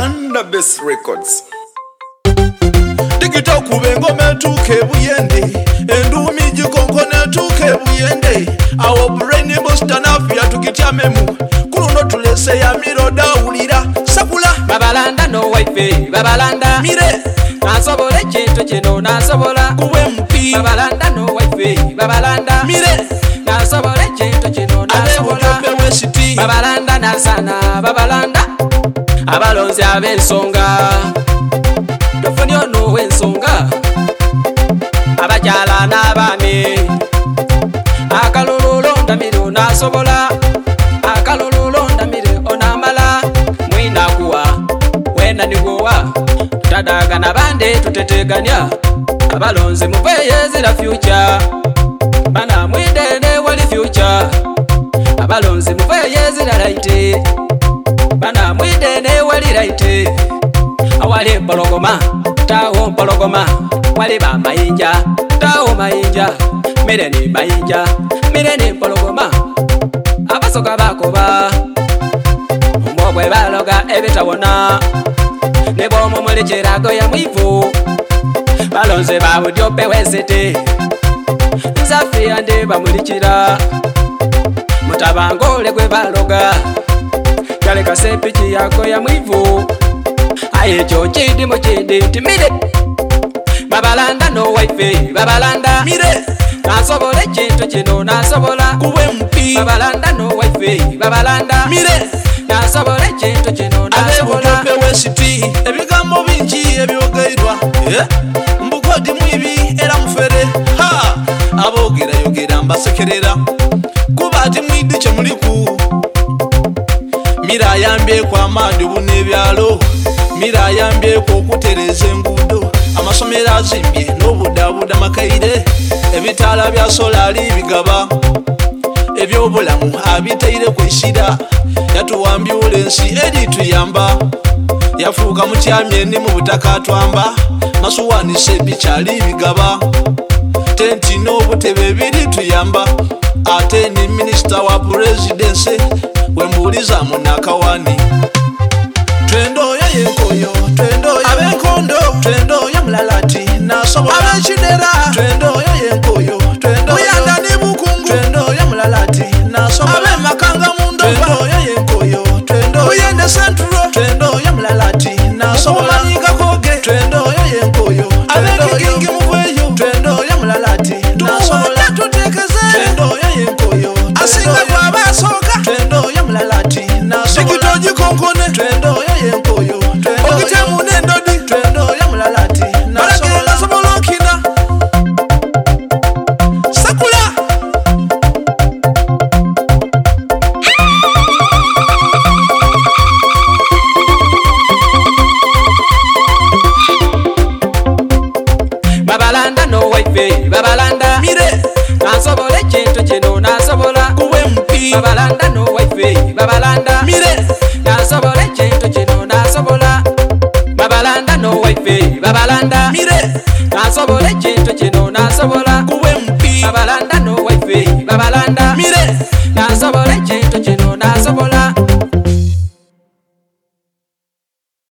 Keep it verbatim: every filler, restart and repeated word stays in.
Babalanda Best Records. Tikito kubengo metuke buyende endumi jikonkone tuke buyende awo brain busta nafya tukitya memu kuno tulese ya miro dawulira sakula Babalanda no wife Babalanda mire nasobole kintu kino nasobola kuwe mpi Babalanda no wife Babalanda mire nasobole kintu kino nasobola Babalanda nasana Babalanda abalonzi ab'ensonga tofuni ono w'ensonga abakyala n'abaami akalulu londamire onasobola akalulu londamire onamala mwinakuwa wenanigwowa tutadagana bande tuteteganya abalonzi muveyezira future bana mwidene wali future abalonzi muveyezira right bana mwidene wali right awali mpologoma tawo mpologoma wali bamayinja tawo mayinja mireni mayinja mireni mpologoma abasoka bakoba omwogwe baloga ebitawona nebwomo muli kirago ya mwivu balonze babudyope wesete nzafiya ndi bamulikira mutabangole gwe baloga kaleka sepiki yako ya mwivu aye cho chidi mo chidi timide Babalanda no wife Babalanda mire nasobole kintu kino nasobola kuwe mpi Babalanda no wife Babalanda mire nasobole kintu kino nasobola abe wesiti ebigambo bingi ebyogeirwa eh mbukodi mwibi era mufere ha abogera yogera mbasekerera kuba ati mwidi kye muliku mira yambye kwa madi bunebyalo mira yambye ko kutereza engudo amasomero azimbye n'obudabuda makaire ebitala bya solari bigaba ebyobulamu abitaire kwishira yatuwambye olensi eri tuyamba yafuuka mutyamye ni mu butaka twamba masuwani sebikyali bigaba tenti n'obutebe biri tuyamba ate ni minister wa presidency wembuliza munakawani twendo ya yenkoyo twendo ya abenkondo twendo ya mlalati nasobola abechidera twendo ya yenkoyo twendo uyanda ni bukungu twendo ya mlalati nasobola abe makanga mundo twendo ya yenkoyo twendo uyende central twendo ya mlalati nasobola manyiga koge twendo ya yenkoyo twendo kingi muvweyo twendo ya mlalati nasobola tutekeze twendo ya yenkoyo asinga kwa basoka twendo ya mlalati nasobola sikitoji konkone twendo ya yenkoyo twendo okitemu nendodi twendo ya mlalati nasobola sobola kina sakula Babalanda no wife Babalanda mire nasobole kintu kino nasobola kuwe mpi Babalanda no wife Babalanda mire nasobole kintu kino nasobola Babalanda no wife Babalanda mire nasobole kintu kino nasobola kuwe mpi Babalanda no wife Babalanda mire